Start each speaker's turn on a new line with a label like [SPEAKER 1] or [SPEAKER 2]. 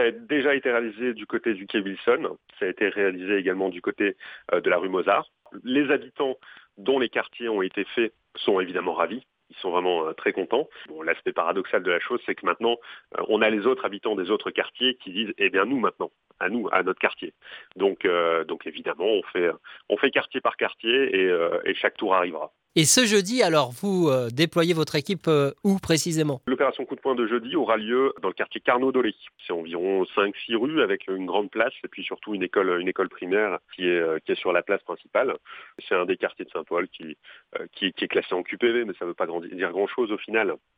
[SPEAKER 1] Ça a déjà été réalisé du côté du quai Wilson, ça a été réalisé également du côté de la rue Mozart. Les habitants dont les quartiers ont été faits sont évidemment ravis. Ils sont vraiment très contents. Bon, l'aspect paradoxal de la chose, c'est que maintenant, on a les autres habitants des autres quartiers qui disent « Eh bien, nous, maintenant, à notre quartier ». Donc évidemment, on fait quartier par quartier et chaque tour arrivera.
[SPEAKER 2] Et ce jeudi, alors, vous déployez votre équipe où précisément?
[SPEAKER 1] L'opération coup de poing de jeudi aura lieu dans le quartier Carnot-Dolé. C'est environ 5-6 rues avec une grande place et puis surtout une école primaire qui est sur la place principale. C'est un des quartiers de Saint-Paul qui est classé en QPV, mais ça ne veut pas dire grand-chose au final.